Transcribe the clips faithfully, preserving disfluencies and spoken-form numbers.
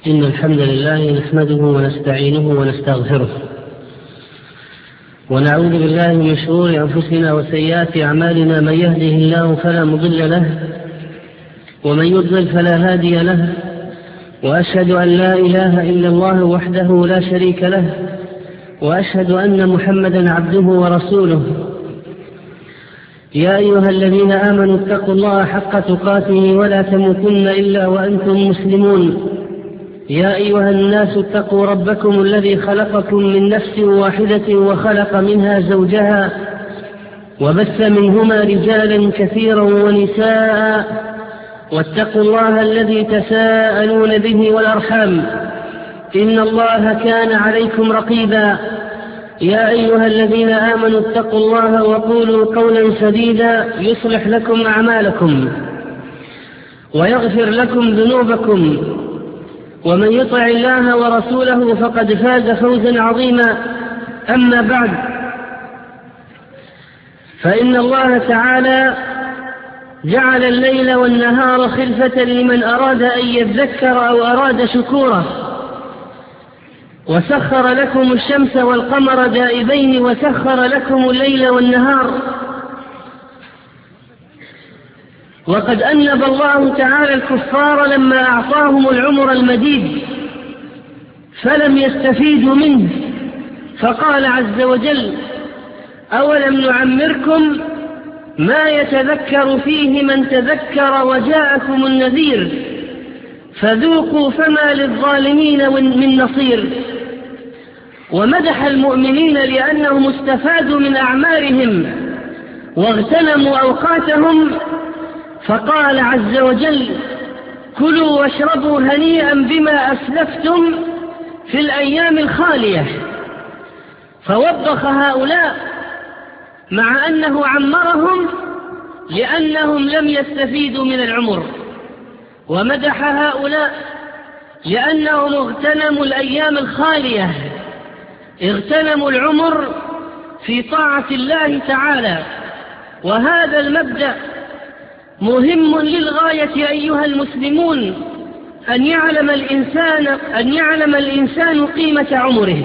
إن الحمد لله نحمده ونستعينه ونستغفره ونعوذ بالله من شرور أنفسنا وسيئات أعمالنا. من يهده الله فلا مضل له ومن يضلل فلا هادي له، وأشهد أن لا إله إلا الله وحده لا شريك له، وأشهد أن محمدا عبده ورسوله. يا أيها الذين آمنوا اتقوا الله حق تقاته ولا تموتن إلا وأنتم مسلمون. يا أيها الناس اتقوا ربكم الذي خلقكم من نفس واحدة وخلق منها زوجها وبث منهما رجالا كثيرا ونساء، واتقوا الله الذي تساءلون به والأرحام، إن الله كان عليكم رقيبا. يا أيها الذين آمنوا اتقوا الله وقولوا قولا سديدا يصلح لكم أعمالكم ويغفر لكم ذنوبكم، ومن يطع الله ورسوله فقد فاز فوزا عظيما. أما بعد، فإن الله تعالى جعل الليل والنهار خلفة لمن أراد أن يذكر أو أراد شكورا، وسخر لكم الشمس والقمر دائبين، وسخر لكم الليل والنهار. وقد أنب الله تعالى الكفار لما أعطاهم العمر المديد فلم يستفيدوا منه، فقال عز وجل: أولم نعمركم ما يتذكر فيه من تذكر وجاءكم النذير فذوقوا فما للظالمين من نصير. ومدح المؤمنين لأنهم استفادوا من أعمارهم واغتنموا أوقاتهم، فقال عز وجل: كلوا واشربوا هنيئا بما أسلفتم في الأيام الخالية. فوبخ هؤلاء مع أنه عمرهم لأنهم لم يستفيدوا من العمر، ومدح هؤلاء لأنهم اغتنموا الأيام الخالية، اغتنموا العمر في طاعة الله تعالى. وهذا المبدأ مهم للغاية أيها المسلمون، أن يعلم الإنسان أن يعلم الإنسان قيمة عمره.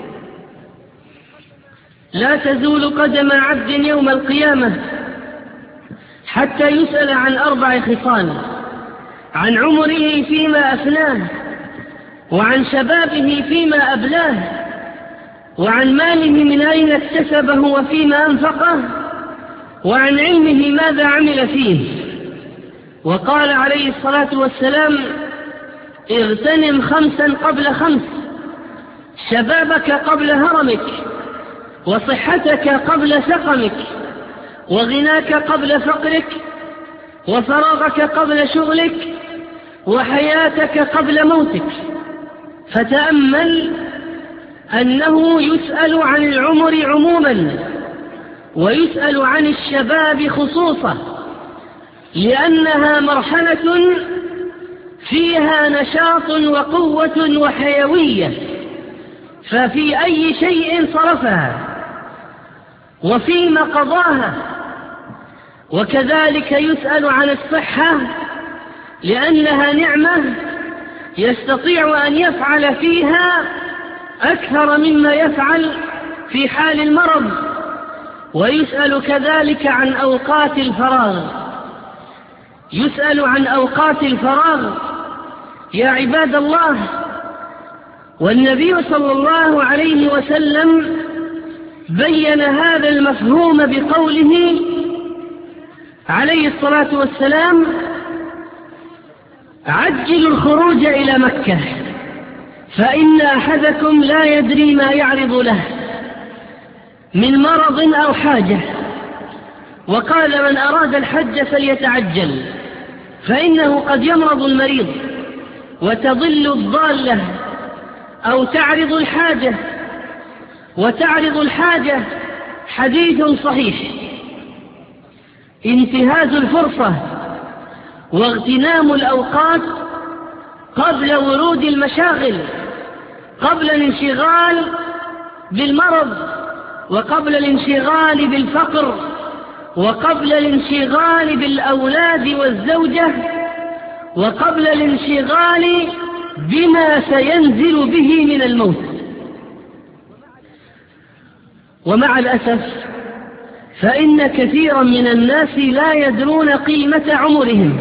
لا تزول قدم عبد يوم القيامة حتى يسأل عن أربع خصال: عن عمره فيما أفناه، وعن شبابه فيما أبلاه، وعن ماله من أين اكتسبه وفيما أنفقه، وعن علمه ماذا عمل فيه. وقال عليه الصلاة والسلام: اغتنم خمسا قبل خمس: شبابك قبل هرمك، وصحتك قبل سقمك، وغناك قبل فقرك، وفراغك قبل شغلك، وحياتك قبل موتك. فتأمل أنه يسأل عن العمر عموما، ويسأل عن الشباب خصوصا، لأنها مرحلة فيها نشاط وقوة وحيوية، ففي أي شيء صرفها وفيما قضاها. وكذلك يسأل عن الصحة، لأنها نعمة يستطيع أن يفعل فيها أكثر مما يفعل في حال المرض. ويسأل كذلك عن أوقات الفراغ، يسأل عن أوقات الفراغ يا عباد الله. والنبي صلى الله عليه وسلم بين هذا المفهوم بقوله عليه الصلاة والسلام: عجلوا الخروج إلى مكة فإن أحدكم لا يدري ما يعرض له من مرض أو حاجة. وقال: من أراد الحج فليتعجل، فإنه قد يمرض المريض وتضل الضالة أو تعرض الحاجة. وتعرض الحاجة حديث صحيح. انتهاز الفرصة واغتنام الأوقات قبل ورود المشاغل، قبل الانشغال بالمرض، وقبل الانشغال بالفقر، وقبل الانشغال بالأولاد والزوجة، وقبل الانشغال بما سينزل به من الموت. ومع الأسف فإن كثيرا من الناس لا يدرون قيمة عمرهم.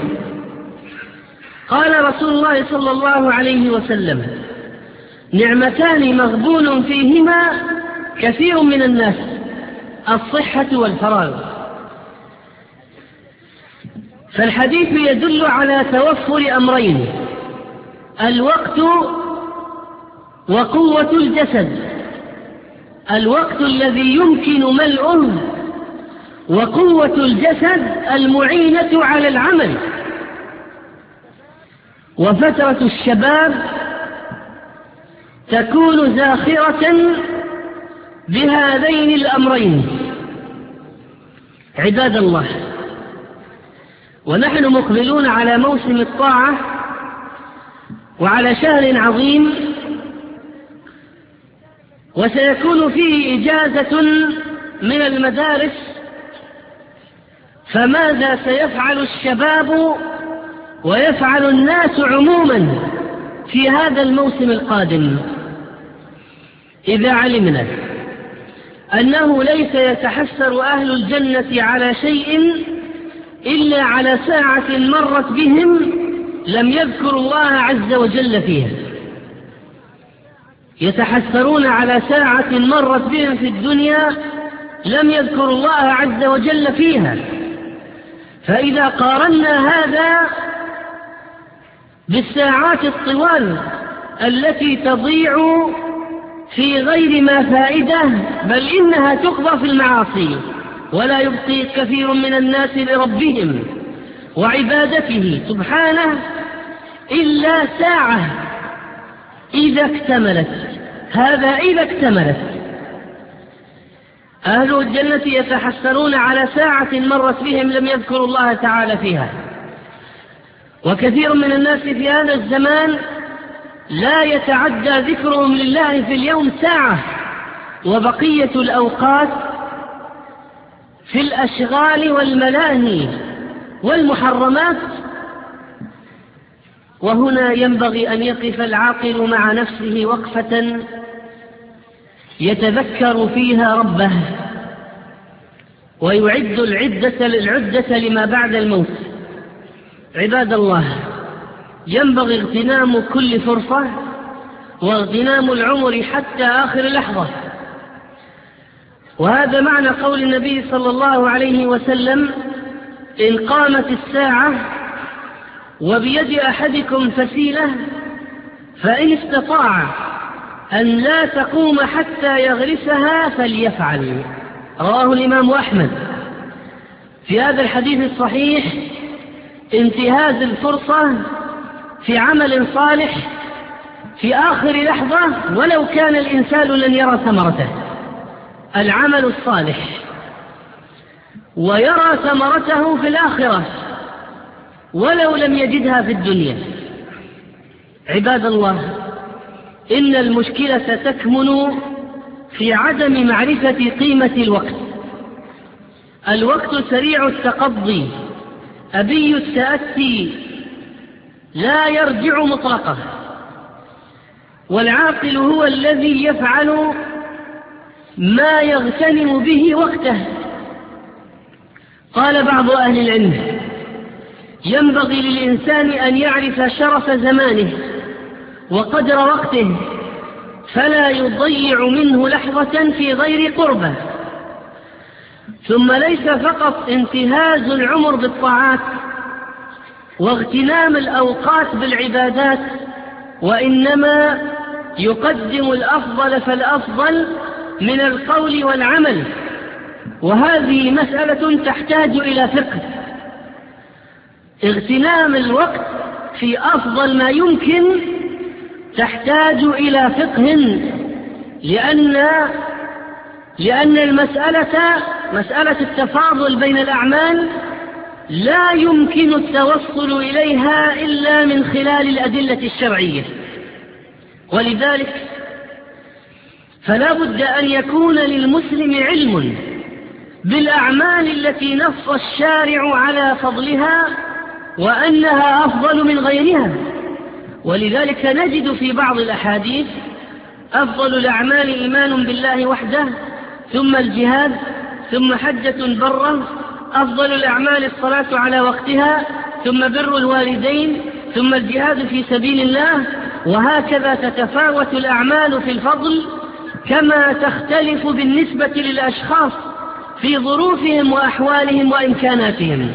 قال رسول الله صلى الله عليه وسلم: نعمتان مغبون فيهما كثير من الناس، الصحة والفراغ. فالحديث يدل على توفر أمرين: الوقت وقوة الجسد. الوقت الذي يمكن ملؤه، وقوة الجسد المعينة على العمل. وفترة الشباب تكون زاخرة بهذين الأمرين. عباد الله، ونحن مقبلون على موسم الطاعة وعلى شهر عظيم، وسيكون فيه إجازة من المدارس، فماذا سيفعل الشباب ويفعل الناس عموما في هذا الموسم القادم؟ إذا علمنا أنه ليس يتحسر أهل الجنة على شيء إلا على ساعة مرت بهم لم يذكروا الله عز وجل فيها. يتحسرون على ساعة مرت بهم في الدنيا لم يذكروا الله عز وجل فيها. فإذا قارنا هذا بالساعات الطوال التي تضيع في غير ما فائدة، بل إنها تقضى في المعاصي، ولا يبقي كثير من الناس لربهم وعبادته سبحانه إلا ساعة إذا اكتملت. هذا إذا اكتملت. أهل الجنة يتحسرون على ساعة مرت بهم لم يذكروا الله تعالى فيها. وكثير من الناس في هذا الزمان لا يتعدى ذكرهم لله في اليوم ساعة، وبقية الأوقات في الأشغال والملاهي والمحرمات. وهنا ينبغي أن يقف العاقل مع نفسه وقفة يتذكر فيها ربه، ويعد العدة للعدة لما بعد الموت. عباد الله، ينبغي اغتنام كل فرصة واغتنام العمر حتى آخر لحظة. وهذا معنى قول النبي صلى الله عليه وسلم: إن قامت الساعة وبيد أحدكم فسيلة فإن استطاع أن لا تقوم حتى يغرسها فليفعل. رواه الإمام أحمد. في هذا الحديث الصحيح انتهاز الفرصة في عمل صالح في آخر لحظة ولو كان الإنسان لن يرى ثمرته. العمل الصالح ويرى ثمرته في الآخرة ولو لم يجدها في الدنيا. عباد الله، إن المشكلة تكمن في عدم معرفة قيمة الوقت. الوقت سريع التقضي أبي التأتي لا يرجع مطلقه، والعاقل هو الذي يفعل ما يغتنم به وقته. قال بعض أهل العلم: ينبغي للإنسان أن يعرف شرف زمانه وقدر وقته، فلا يضيع منه لحظة في غير قربه. ثم ليس فقط انتهاز العمر بالطاعات واغتنام الأوقات بالعبادات، وإنما يقدم الأفضل فالأفضل من القول والعمل. وهذه مسألة تحتاج إلى فقه. اغتنام الوقت في أفضل ما يمكن تحتاج إلى فقه، لأن لأن المسألة مسألة التفاضل بين الأعمال لا يمكن التوصل إليها إلا من خلال الأدلة الشرعية. ولذلك فلا بد أن يكون للمسلم علم بالأعمال التي نص الشارع على فضلها وأنها أفضل من غيرها، ولذلك نجد في بعض الأحاديث أفضل الأعمال إيمان بالله وحده، ثم الجهاد، ثم حجة برة، أفضل الأعمال الصلاة على وقتها، ثم بر الوالدين، ثم الجهاد في سبيل الله، وهكذا تتفاوت الأعمال في الفضل كما تختلف بالنسبة للأشخاص في ظروفهم وأحوالهم وإمكاناتهم.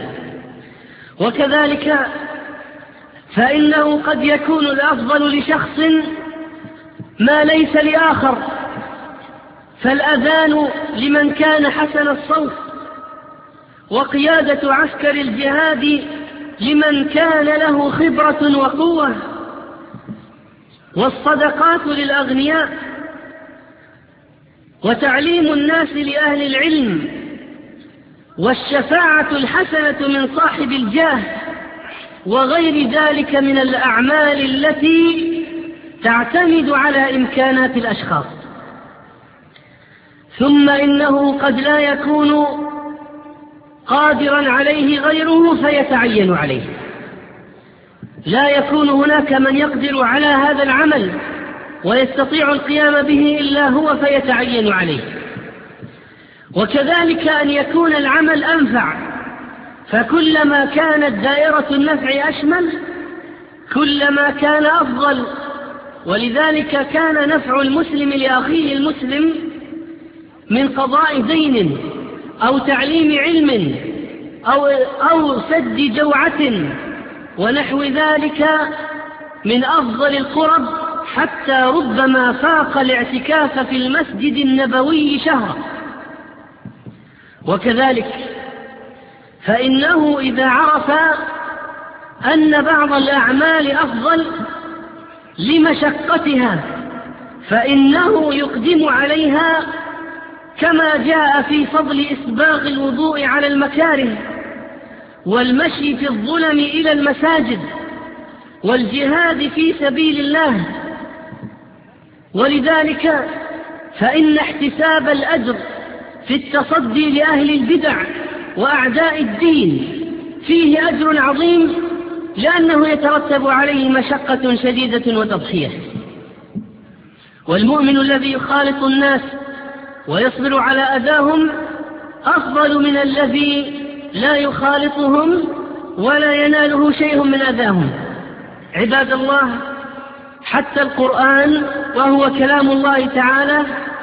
وكذلك فإنه قد يكون الأفضل لشخص ما ليس لآخر، فالأذان لمن كان حسن الصوت، وقيادة عسكر الجهاد لمن كان له خبرة وقوة، والصدقات للأغنياء، وتعليم الناس لأهل العلم، والشفاعة الحسنة من صاحب الجاه، وغير ذلك من الأعمال التي تعتمد على إمكانات الأشخاص. ثم إنه قد لا يكون قادرا عليه غيره فيتعين عليه، لا يكون هناك من يقدر على هذا العمل ويستطيع القيام به إلا هو فيتعين عليه. وكذلك أن يكون العمل أنفع، فكلما كانت دائرة النفع أشمل كلما كان أفضل. ولذلك كان نفع المسلم لأخيه المسلم من قضاء دين أو تعليم علم أو, أو سد جوعة ونحو ذلك من أفضل القرب، حتى ربما فاق الاعتكاف في المسجد النبوي شهرا. وكذلك فإنه إذا عرف أن بعض الأعمال أفضل لمشقتها فإنه يقدم عليها، كما جاء في فضل إسباغ الوضوء على المكاره، والمشي في الظلم إلى المساجد، والجهاد في سبيل الله. ولذلك فإن احتساب الأجر في التصدي لأهل البدع وأعداء الدين فيه أجر عظيم، لأنه يترتب عليه مشقة شديدة وتضحية. والمؤمن الذي يخالط الناس ويصبر على أذاهم أفضل من الذي لا يخالطهم ولا يناله شيء من أذاهم. عباد الله، حتى القرآن وهو كلام الله تعالى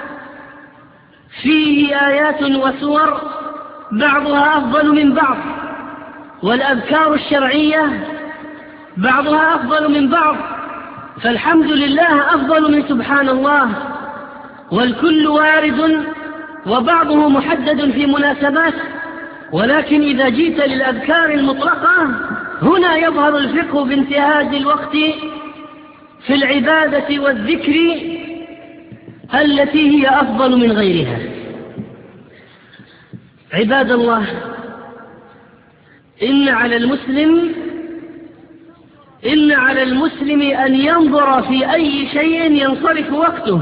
فيه آيات وسور بعضها أفضل من بعض، والأذكار الشرعية بعضها أفضل من بعض، فالحمد لله أفضل من سبحان الله، والكل وارد وبعضه محدد في مناسبات. ولكن إذا جئت للأذكار المطلقة هنا يظهر الفقه بانتهاز الوقت في العبادة والذكر التي هي أفضل من غيرها. عباد الله، إن على المسلم إن على المسلم أن ينظر في أي شيء ينصرف وقته.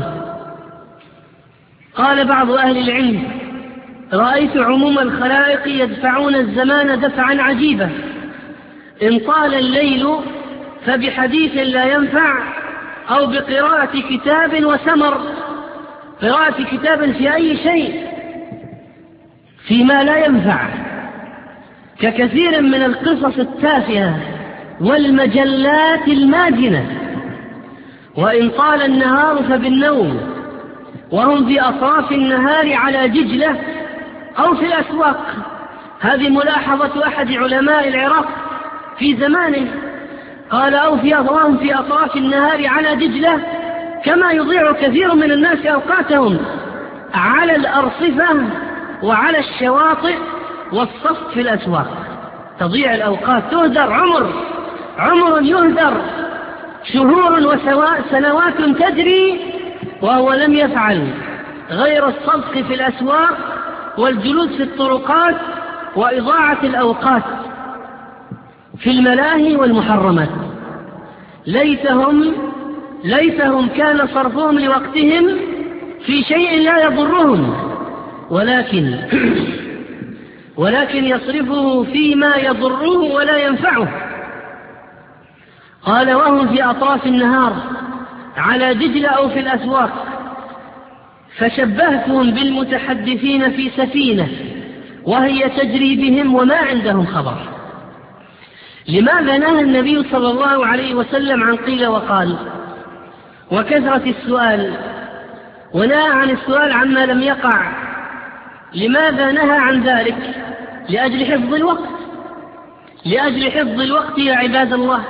قال بعض أهل العلم: رأيت عموم الخلائق يدفعون الزمان دفعا عجيبا، إن طال الليل فبحديث لا ينفع، أو بقراءة كتاب وسمر. قراءة كتاب في أي شيء فيما لا ينفع، ككثير من القصص التافهة والمجلات الماجنة. وإن طال النهار فبالنوم، وهم في أطراف النهار على دجلة أو في الأسواق. هذه ملاحظة أحد علماء العراق في زمانه، قال: أو في أطراف في أطراف النهار على دجلة، كما يضيع كثير من الناس أوقاتهم على الأرصفة وعلى الشواطئ والصف في الأسواق. تضيع الأوقات، تهدر عمر عمر يهدر، شهور وسنوات تجري وهو لم يفعل غير الصدق في الأسواق والجلوس في الطرقات وإضاعة الأوقات في الملاهي والمحرمات. ليتهم ليتهم كان صرفهم لوقتهم في شيء لا يضرهم، ولكن ولكن يصرفه فيما يضره ولا ينفعه. قال: وهم في أطراف النهار على دجلة أو في الأسواق، فشبهتهم بالمتحدثين في سفينة وهي تجري بهم وما عندهم خبر. لماذا نهى النبي صلى الله عليه وسلم عن قيل وقال وكثرة السؤال، ونهى عن السؤال عما لم يقع؟ لماذا نهى عن ذلك؟ لأجل حفظ الوقت، لأجل حفظ الوقت يا عباد الله.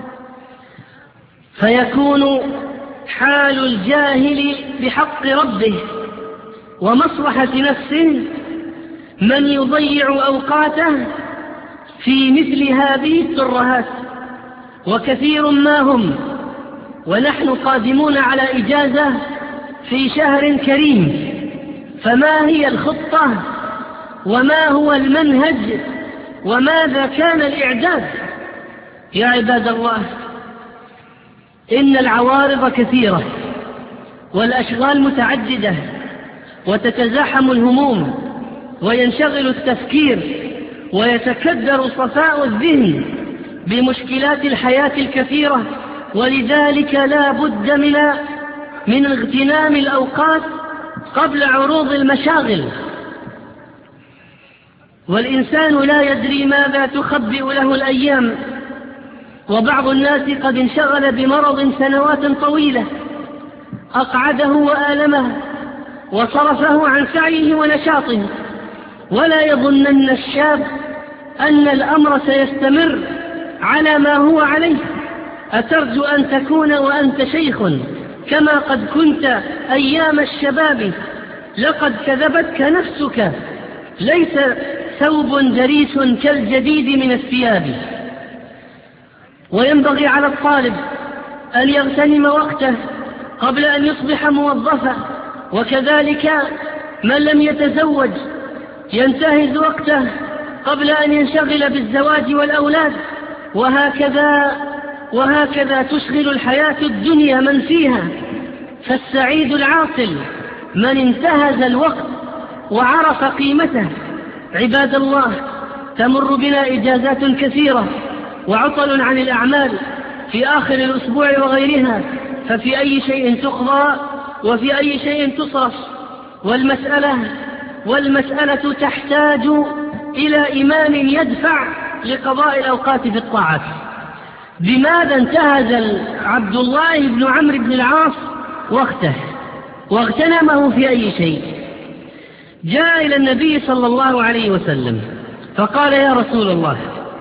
فيكون حال الجاهل بحق ربه ومصلحة نفسه من يضيع أوقاته في مثل هذه الترهات، وكثير ما هم، ونحن قادمون على إجازة في شهر كريم، فما هي الخطة وما هو المنهج وماذا كان الإعداد؟ يا عباد الله، إن العوارض كثيرة والأشغال متعددة، وتتزاحم الهموم وينشغل التفكير ويتكدر صفاء الذهن بمشكلات الحياة الكثيرة، ولذلك لا بد من من اغتنام الأوقات قبل عروض المشاغل. والإنسان لا يدري ماذا تخبئ له الأيام، وبعض الناس قد انشغل بمرض سنوات طويلة أقعده وآلمه وصرفه عن سعيه ونشاطه، ولا يظنن الشاب أن الأمر سيستمر على ما هو عليه. أترجو أن تكون وأنت شيخ كما قد كنت أيام الشباب؟ لقد كذبتك نفسك، ليس ثوب جريس كالجديد من الثياب. وينبغي على الطالب أن يغتنم وقته قبل أن يصبح موظفا، وكذلك من لم يتزوج ينتهز وقته قبل أن ينشغل بالزواج والأولاد، وهكذا وهكذا تشغل الحياة الدنيا من فيها. فالسعيد العاقل من انتهز الوقت وعرف قيمته. عباد الله، تمر بنا إجازات كثيرة وعطل عن الأعمال في آخر الأسبوع وغيرها، ففي أي شيء تقضى وفي أي شيء تصرف. والمسألة والمسألة تحتاج إلى إمام يدفع لقضاء الأوقات في الطاعات. بماذا انتهز عبد الله بن عمرو بن العاص وقته واغتنمه في أي شيء؟ جاء إلى النبي صلى الله عليه وسلم فقال: يا رسول الله،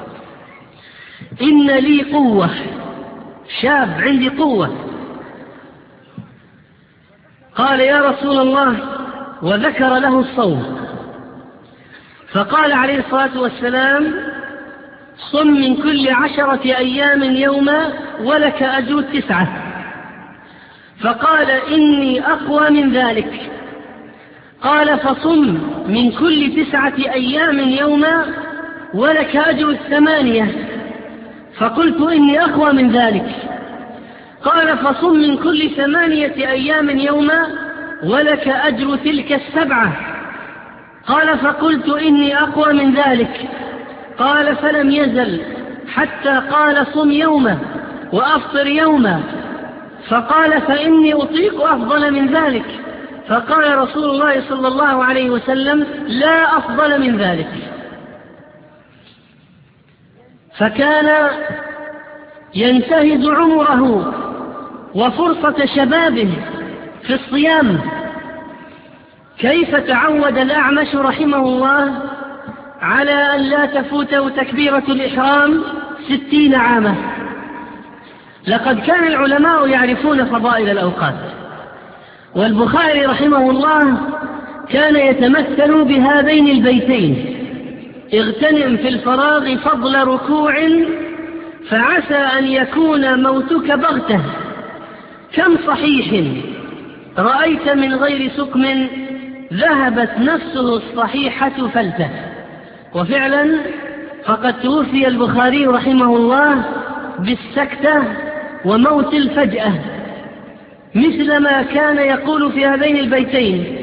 إن لي قوة، شاب عندي قوة. قال: يا رسول الله، وذكر له الصوم. فقال عليه الصلاة والسلام: صم من كل عشرة أيام يوما ولك أجر تسعة. فقال: إني أقوى من ذلك. قال: فصم من كل تسعة أيام يوما ولك أجر الثمانية. فقلت: إني أقوى من ذلك. قال: فصم من كل ثمانية أيام يوما ولك أجر تلك السبعة. قال: فقلت: إني أقوى من ذلك. قال: فلم يزل حتى قال: صم يوما وأفطر يوما. فقال: فإني أطيق أفضل من ذلك. فقال رسول الله صلى الله عليه وسلم: لا أفضل من ذلك. فكان ينتهز عمره وفرصة شبابه في الصيام. كيف تعود الأعمش رحمه الله على أن لا تفوته تكبيرة الإحرام ستين عاما؟ لقد كان العلماء يعرفون فضائل الأوقات، والبخاري رحمه الله كان يتمثل بهذين البيتين: اغتنم في الفراغ فضل ركوع فعسى أن يكون موتك بغته. كم صحيح رأيت من غير سقم ذهبت نفسه الصحيحة فلته. وفعلا فقد توفي البخاري رحمه الله بالسكتة وموت الفجأة، مثل ما كان يقول في هذين البيتين.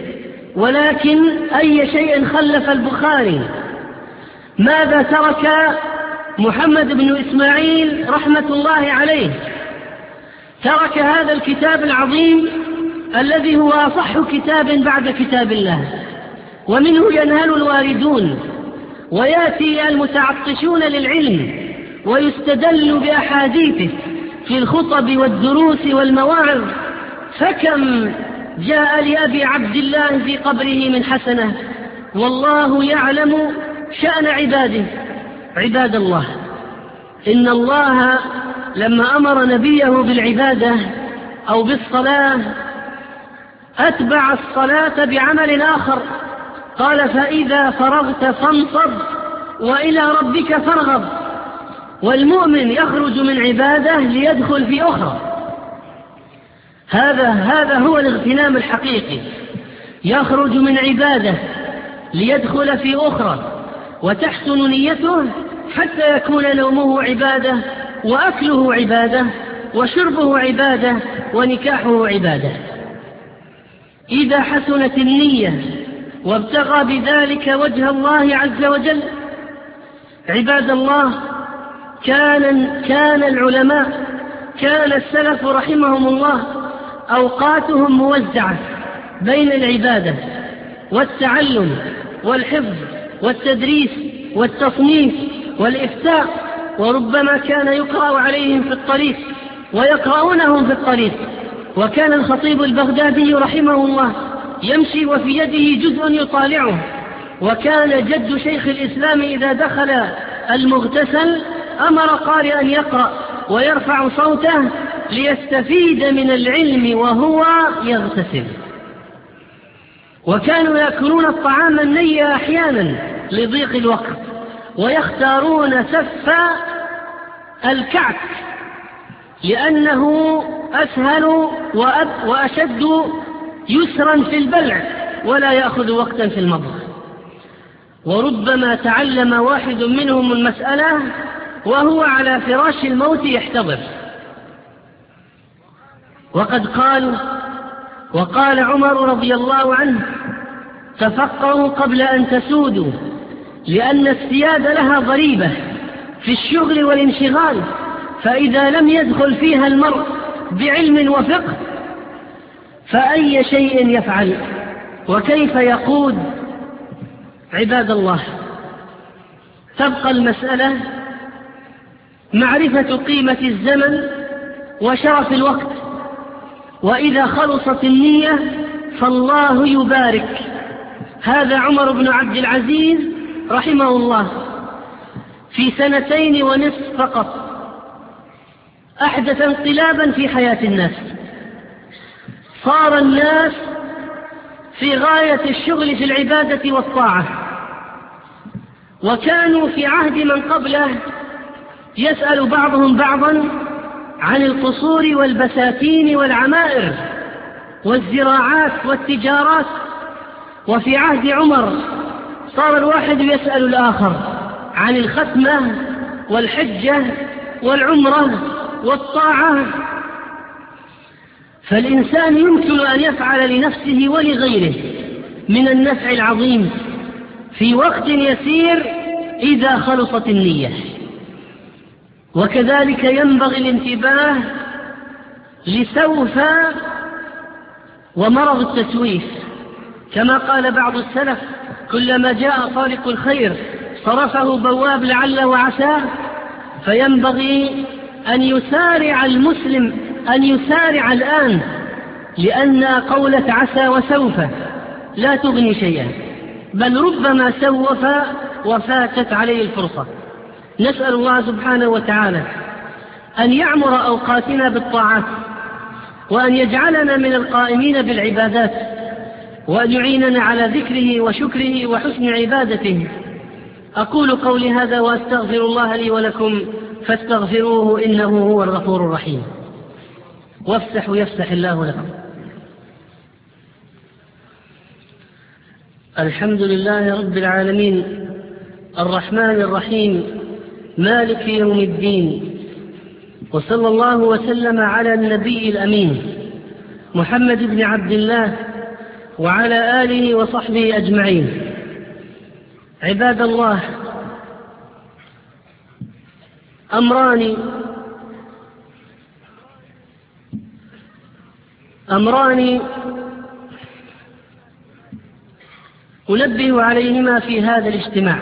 ولكن أي شيء خلف البخاري؟ ماذا ترك محمد بن إسماعيل رحمة الله عليه ترك هذا الكتاب العظيم الذي هو أصح كتاب بعد كتاب الله، ومنه ينهل الواردون ويأتي المتعطشون للعلم ويستدل بأحاديثه في الخطب والدروس والمواعظ. فكم جاء لأبي عبد الله في قبره من حسنة، والله يعلم شأن عباده. عباد الله، إن الله لما أمر نبيه بالعبادة أو بالصلاة أتبع الصلاة بعمل آخر، قال: فإذا فرغت فانصب وإلى ربك فارغب. والمؤمن يخرج من عبادة ليدخل في أخرى، هذا هذا هو الاغتنام الحقيقي. يخرج من عبادة ليدخل في أخرى، وتحسن نيته حتى يكون نومه عبادة، وأكله عبادة، وشربه عبادة، ونكاحه عبادة. إذا حسنت النية وابتغى بذلك وجه الله عز وجل. عباد الله، كان, كان العلماء كان السلف رحمهم الله أوقاتهم موزعة بين العبادة والتعلم والحفظ والتدريس والتصنيف والإفتاء، وربما كان يقرأ عليهم في الطريق ويقرؤونهم في الطريق. وكان الخطيب البغدادي رحمه الله يمشي وفي يده جزء يطالعه، وكان جد شيخ الإسلام إذا دخل المغتسل أمر قارئا يقرأ ويرفع صوته ليستفيد من العلم وهو يغتسل. وكانوا يأكلون الطعام الني أحيانا لضيق الوقت، ويختارون سف الكعك لأنه أسهل وأشد يسرا في البلع ولا يأخذ وقتا في المضغ. وربما تعلم واحد منهم المسألة وهو على فراش الموت يحتضر. وقد قال وقال عمر رضي الله عنه: تفقهوا قبل أن تسودوا، لأن السيادة لها ضريبة في الشغل والانشغال، فإذا لم يدخل فيها المرء بعلم وفقه فأي شيء يفعل وكيف يقود؟ عباد الله، تبقى المسألة معرفة قيمة الزمن وشرف الوقت، وإذا خلصت النية فالله يبارك. هذا عمر بن عبد العزيز رحمه الله في سنتين ونصف فقط أحدث انقلابا في حياة الناس. صار الناس في غاية الشغل في العبادة والطاعة، وكانوا في عهد من قبله يسأل بعضهم بعضا عن القصور والبساتين والعمائر والزراعات والتجارات. وفي عهد عمر صار الواحد يسأل الآخر عن الختمة والحجة والعمرة والطاعة. فالإنسان يمكن أن يفعل لنفسه ولغيره من النفع العظيم في وقت يسير إذا خلصت النية. وكذلك ينبغي الانتباه لسوف ومرض التسويف، كما قال بعض السلف: كلما جاء طارق الخير صرفه بواب لعل وعسى. فينبغي أن يسارع المسلم أن يسارع الآن، لأن قولة عسى وسوف لا تغني شيئا، بل ربما سوف وفاتت عليه الفرصة. نسأل الله سبحانه وتعالى أن يعمر أوقاتنا بالطاعات، وأن يجعلنا من القائمين بالعبادات، وأن يعيننا على ذكره وشكره وحسن عبادته. أقول قولي هذا وأستغفر الله لي ولكم فاستغفروه إنه هو الغفور الرحيم. وافسحوا يفسح الله لكم. الحمد لله رب العالمين، الرحمن الرحيم، مالك يوم الدين، وصلى الله وسلم على النبي الأمين محمد بن عبد الله وعلى آله وصحبه أجمعين. عباد الله، أمران أمران أنبه عليهما في هذا الاجتماع.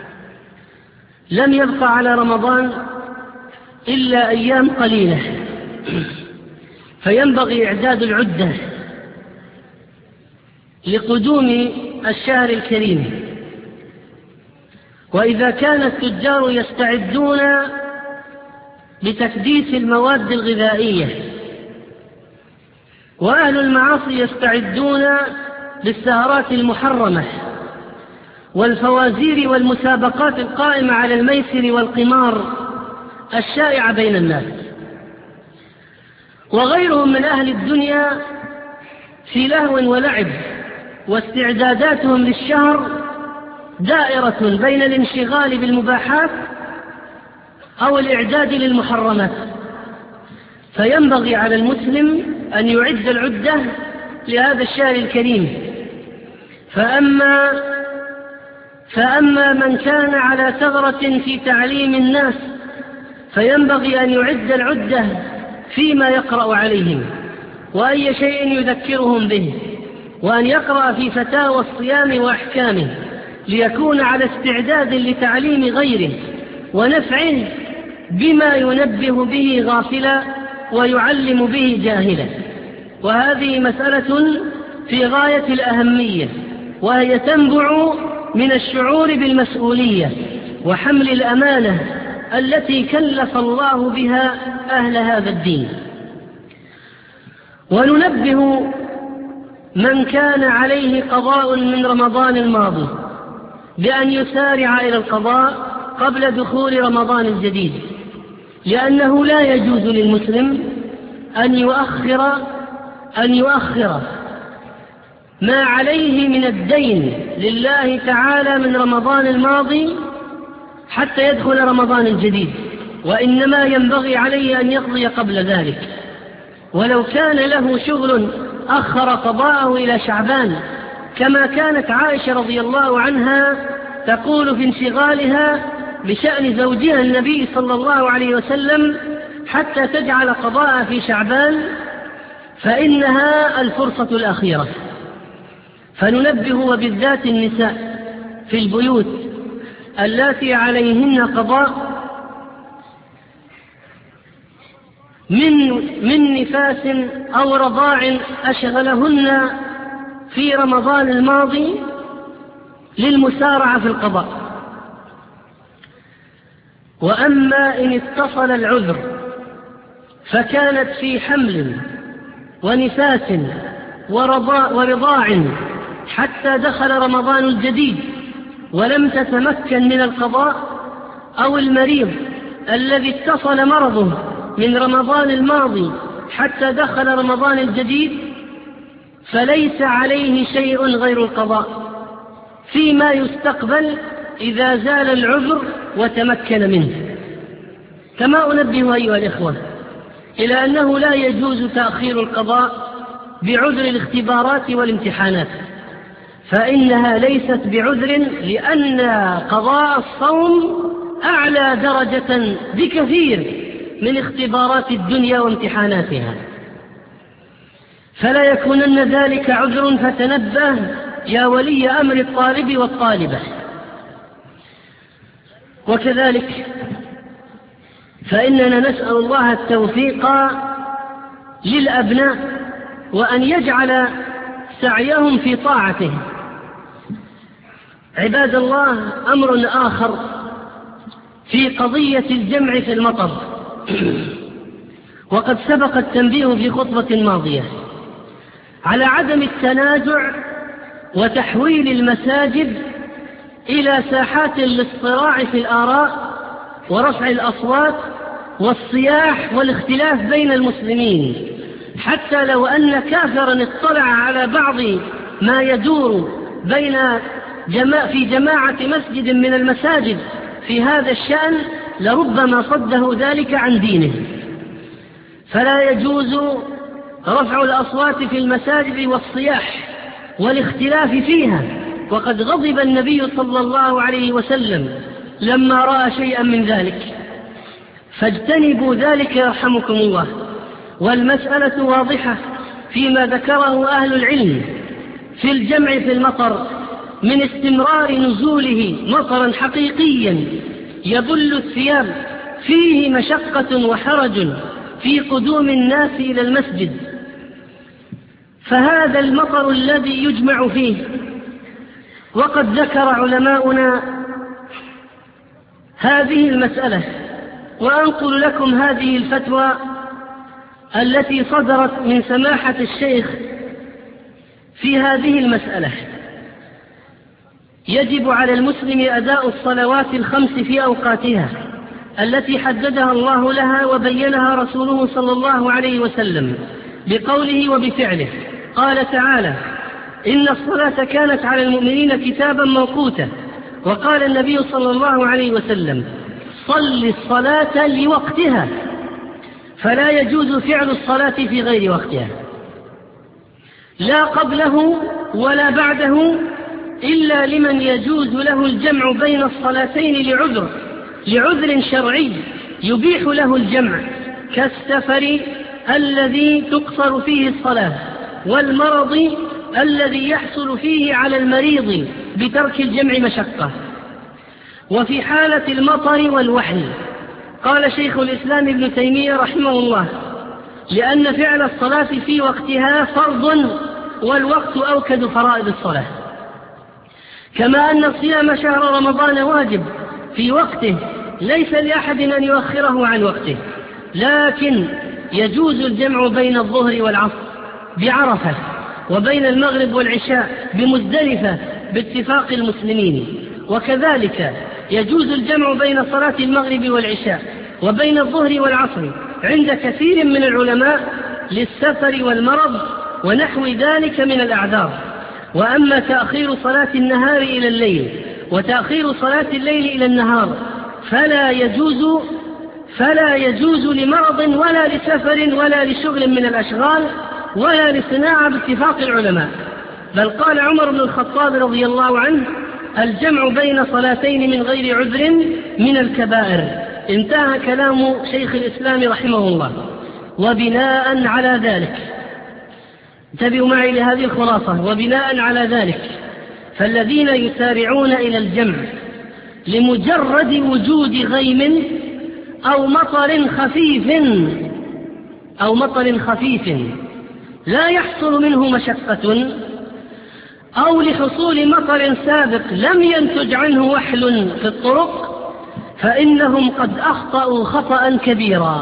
لم يبق على رمضان إلا أيام قليلة، فينبغي إعداد العدة لقدوم الشهر الكريم. وإذا كان التجار يستعدون لتكديس المواد الغذائية، وأهل المعاصي يستعدون للسهرات المحرمة والفوازير والمسابقات القائمة على الميسر والقمار الشائعة بين الناس، وغيرهم من أهل الدنيا في لهو ولعب، واستعداداتهم للشهر دائرة بين الانشغال بالمباحات أو الإعداد للمحرمات. فينبغي على المسلم أن يعد العدة لهذا الشهر الكريم. فأما, فأما من كان على ثغرة في تعليم الناس فينبغي أن يعد العدة فيما يقرأ عليهم وأي شيء يذكرهم به، وأن يقرأ في فتاوى الصيام وأحكامه ليكون على استعداد لتعليم غيره ونفعه بما ينبه به غافلا ويعلم به جاهلا. وهذه مسألة في غاية الأهمية، وهي تنبع من الشعور بالمسؤولية وحمل الأمانة التي كلف الله بها أهل هذا الدين. وننبه من كان عليه قضاء من رمضان الماضي بأن يسارع إلى القضاء قبل دخول رمضان الجديد، لأنه لا يجوز للمسلم أن يؤخر أن يؤخر ما عليه من الدين لله تعالى من رمضان الماضي حتى يدخل رمضان الجديد، وإنما ينبغي عليه أن يقضي قبل ذلك. ولو كان له شغل أخر قضاءه إلى شعبان، كما كانت عائشة رضي الله عنها تقول في انشغالها بشأن زوجها النبي صلى الله عليه وسلم حتى تجعل قضاءها في شعبان، فإنها الفرصة الأخيرة. فننبه وبالذات النساء في البيوت اللاتي عليهن قضاء من, من نفاس أو رضاع أشغلهن في رمضان الماضي للمسارعة في القضاء. وأما إن اتصل العذر فكانت في حمل ونفاس ورضاع, ورضاع حتى دخل رمضان الجديد ولم تتمكن من القضاء، أو المريض الذي اتصل مرضه من رمضان الماضي حتى دخل رمضان الجديد، فليس عليه شيء غير القضاء فيما يستقبل إذا زال العذر وتمكن منه. كما أنبه أيها الإخوة إلى أنه لا يجوز تأخير القضاء بعذر الاختبارات والامتحانات، فإنها ليست بعذر، لأن قضاء الصوم أعلى درجة بكثير من اختبارات الدنيا وامتحاناتها، فلا يكونن ذلك عذر. فتنبه يا ولي أمر الطالب والطالبة. وكذلك فإننا نسأل الله التوفيق للأبناء وأن يجعل سعيهم في طاعته. عباد الله، أمر آخر في قضية الجمع في المطر، وقد سبق التنبيه في خطبة ماضية على عدم التنازع وتحويل المساجد إلى ساحات للاصطراع في الآراء ورفع الأصوات والصياح والاختلاف بين المسلمين، حتى لو أن كافرا اطلع على بعض ما يدور بين جماعة في جماعة مسجد من المساجد في هذا الشأن لربما صده ذلك عن دينه. فلا يجوز رفع الأصوات في المساجد والصياح والاختلاف فيها، وقد غضب النبي صلى الله عليه وسلم لما رأى شيئا من ذلك. فاجتنبوا ذلك يرحمكم الله. والمسألة واضحة فيما ذكره أهل العلم في الجمع في المطر من استمرار نزوله مطرا حقيقيا يبل الثياب، فيه مشقة وحرج في قدوم الناس إلى المسجد، فهذا المطر الذي يجمع فيه. وقد ذكر علماؤنا هذه المسألة، وأنقل لكم هذه الفتوى التي صدرت من سماحة الشيخ في هذه المسألة: يجب على المسلم أداء الصلوات الخمس في أوقاتها التي حددها الله لها وبينها رسوله صلى الله عليه وسلم بقوله وبفعله. قال تعالى: إن الصلاة كانت على المؤمنين كتابا موقوتا. وقال النبي صلى الله عليه وسلم: صل الصلاة لوقتها، فلا يجوز فعل الصلاة في غير وقتها، لا قبله ولا بعده، إلا لمن يجوز له الجمع بين الصلاتين لعذر لعذر شرعي يبيح له الجمع، كالسفر الذي تقصر فيه الصلاة، والمرض الذي يحصل فيه على المريض بترك الجمع مشقة، وفي حالة المطر والوحل. قال شيخ الإسلام ابن تيمية رحمه الله: لأن فعل الصلاة في وقتها فرض، والوقت أوكد فرائض الصلاة، كما أن صيام شهر رمضان واجب في وقته، ليس لأحد أن يؤخره عن وقته، لكن يجوز الجمع بين الظهر والعصر بعرفة، وبين المغرب والعشاء بمزدلفة باتفاق المسلمين. وكذلك يجوز الجمع بين صلاة المغرب والعشاء وبين الظهر والعصر عند كثير من العلماء للسفر والمرض ونحو ذلك من الأعذار. وأما تأخير صلاة النهار إلى الليل وتأخير صلاة الليل إلى النهار فلا يجوز فلا يجوز لمرض ولا لسفر ولا لشغل من الأشغال ولا لصناعة باتفاق العلماء. بل قال عمر بن الخطاب رضي الله عنه: الجمع بين صلاتين من غير عذر من الكبائر. انتهى كلام شيخ الإسلام رحمه الله. وبناء على ذلك، انتبهوا معي لهذه الخلاصة، وبناء على ذلك فالذين يسارعون إلى الجمع لمجرد وجود غيم أو مطر خفيف أو مطر خفيف لا يحصل منه مشقة، أو لحصول مطر سابق لم ينتج عنه وحل في الطرق، فإنهم قد أخطأوا خطأ كبيرا،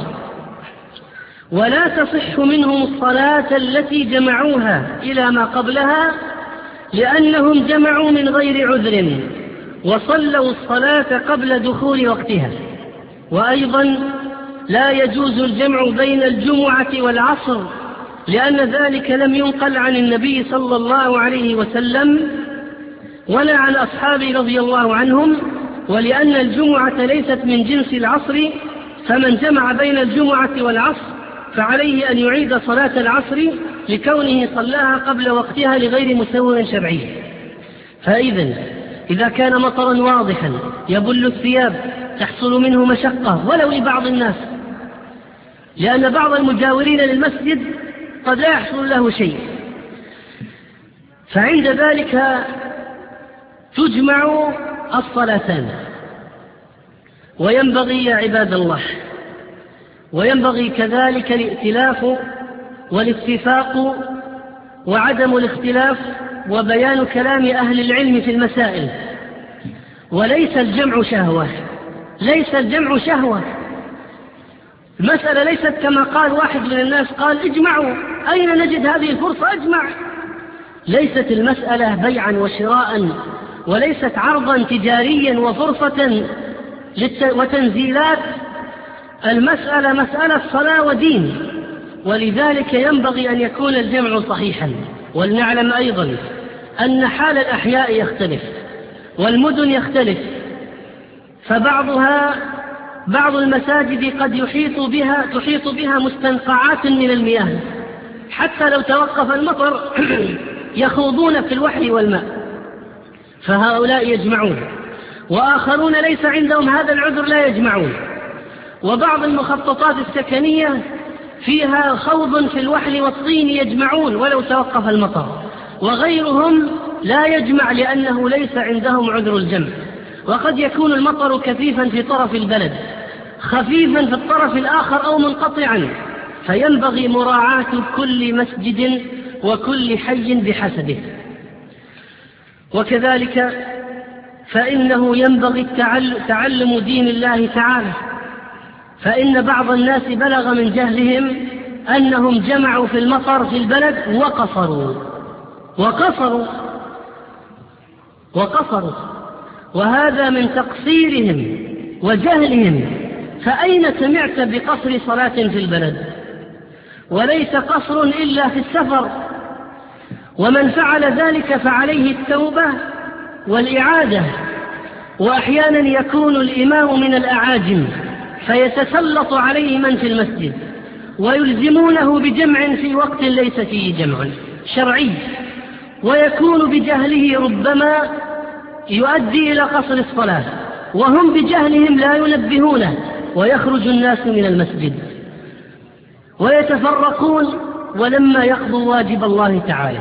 ولا تصح منهم الصلاة التي جمعوها إلى ما قبلها، لأنهم جمعوا من غير عذر وصلوا الصلاة قبل دخول وقتها. وأيضا لا يجوز الجمع بين الجمعة والعصر، لأن ذلك لم ينقل عن النبي صلى الله عليه وسلم ولا عن أصحابه رضي الله عنهم، ولأن الجمعة ليست من جنس العصر، فمن جمع بين الجمعة والعصر فعليه أن يعيد صلاة العصر لكونه صلاها قبل وقتها لغير مسوغ شرعي. فإذا إذا كان مطرا واضحا يبل الثياب تحصل منه مشقة ولو لبعض الناس، لأن بعض المجاورين للمسجد قد لا يحصل له شيء، فعند ذلك تجمع الصلاتان. وينبغي يا عباد الله، وينبغي كذلك الائتلاف والاتفاق وعدم الاختلاف وبيان كلام أهل العلم في المسائل. وليس الجمع شهوة، ليس الجمع شهوة. المسألة ليست كما قال واحد من الناس قال اجمعوا، أين نجد هذه الفرصة اجمع. ليست المسألة بيعا وشراء، وليست عرضا تجاريا وفرصة وتنزيلات. المسألة مسألة صلاة ودين، ولذلك ينبغي أن يكون الجمع صحيحا. ولنعلم أيضا أن حال الأحياء يختلف والمدن يختلف، فبعضها بعض المساجد قد يحيط بها تحيط بها مستنقعات من المياه، حتى لو توقف المطر يخوضون في الوحل والماء، فهؤلاء يجمعون. وآخرون ليس عندهم هذا العذر لا يجمعون. وبعض المخططات السكنية فيها خوض في الوحل والطين يجمعون ولو توقف المطر، وغيرهم لا يجمع لأنه ليس عندهم عذر الجمع. وقد يكون المطر كثيفا في طرف البلد، خفيفا في الطرف الآخر أو منقطعا، فينبغي مراعاة كل مسجد وكل حي بحسبه. وكذلك فإنه ينبغي تعلم دين الله تعالى، فإن بعض الناس بلغ من جهلهم أنهم جمعوا في المطر في البلد وقصروا وقصروا وقصروا وهذا من تقصيرهم وجهلهم. فأين سمعت بقصر صلاة في البلد؟ وليس قصر إلا في السفر، ومن فعل ذلك فعليه التوبة والإعادة. وأحيانا يكون الإمام من الأعاجم فيتسلط عليه من في المسجد ويلزمونه بجمع في وقت ليس فيه جمع شرعي، ويكون بجهله ربما يؤدي إلى قصر الصلاة، وهم بجهلهم لا ينبهونه، ويخرج الناس من المسجد ويتفرقون ولما يقضوا واجب الله تعالى.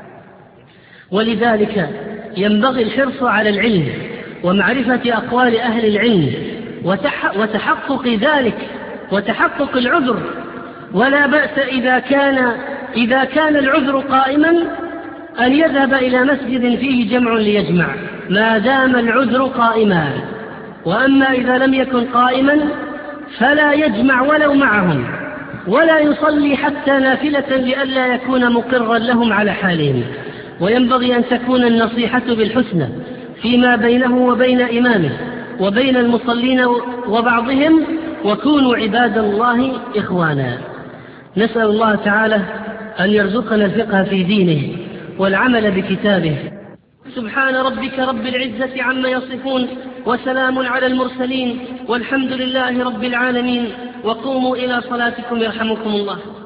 ولذلك ينبغي الحرص على العلم ومعرفة أقوال أهل العلم وتحقق ذلك وتحقق العذر. ولا بأس إذا كان, إذا كان العذر قائما أن يذهب إلى مسجد فيه جمع ليجمع ما دام العذر قائما. وأما إذا لم يكن قائما فلا يجمع ولو معهم، ولا يصلي حتى نافلة لئلا يكون مقرا لهم على حالهم. وينبغي أن تكون النصيحة بالحسنى فيما بينه وبين إمامه وبين المصلين وبعضهم، وكونوا عباد الله إخوانا. نسأل الله تعالى أن يرزقنا الفقه في دينه والعمل بكتابه. سبحان ربك رب العزة عما يصفون، وسلام على المرسلين، والحمد لله رب العالمين. وقوموا إلى صلاتكم يرحمكم الله.